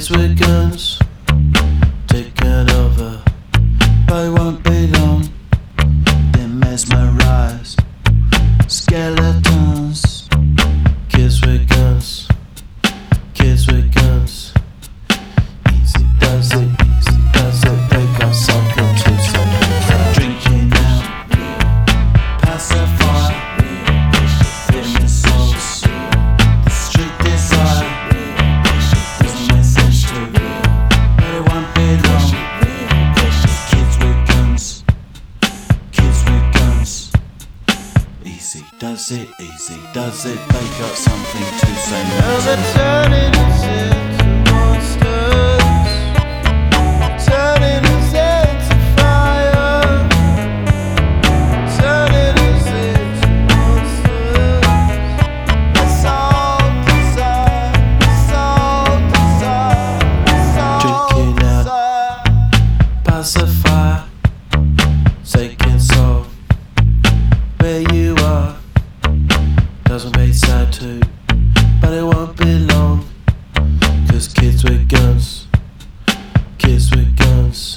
Kids with guns taking over, but it won't be long. They're mesmerized. Skeletons. Kids with guns. Kids with guns. Easy does it, easy does it. They got something to say. Drinking out, pacify, feeling souls. The street desire doesn't make sense to me, but it won't be long. Kids with guns, kids with guns. Easy does it, easy does it. They got something to say. Now they're turning us into monsters, turning us into fire, turning us into monsters. That's all desire, that's all desire, that's all drinking out, pacify, taking soul. Where you are doesn't make sad too, but it won't be long. Cause kids with guns, kids with guns.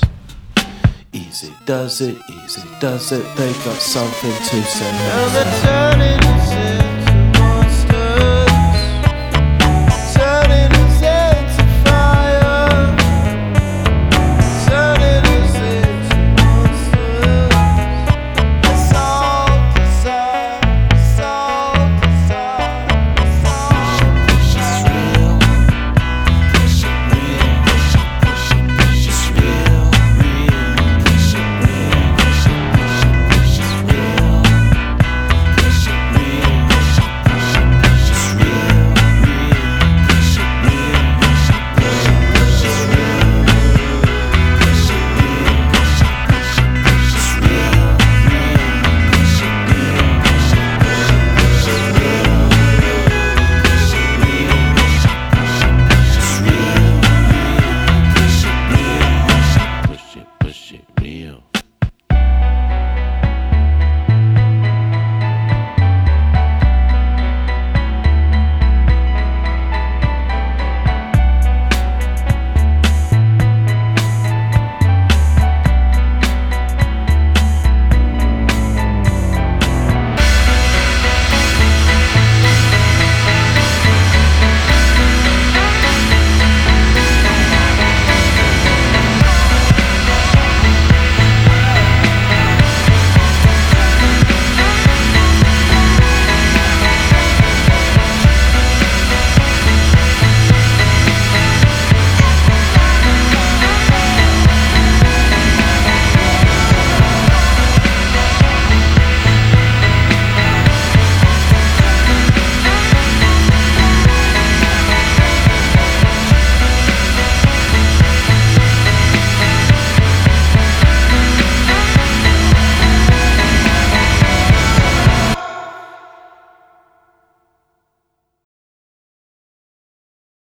Easy does it, they got something to say. Now they're turning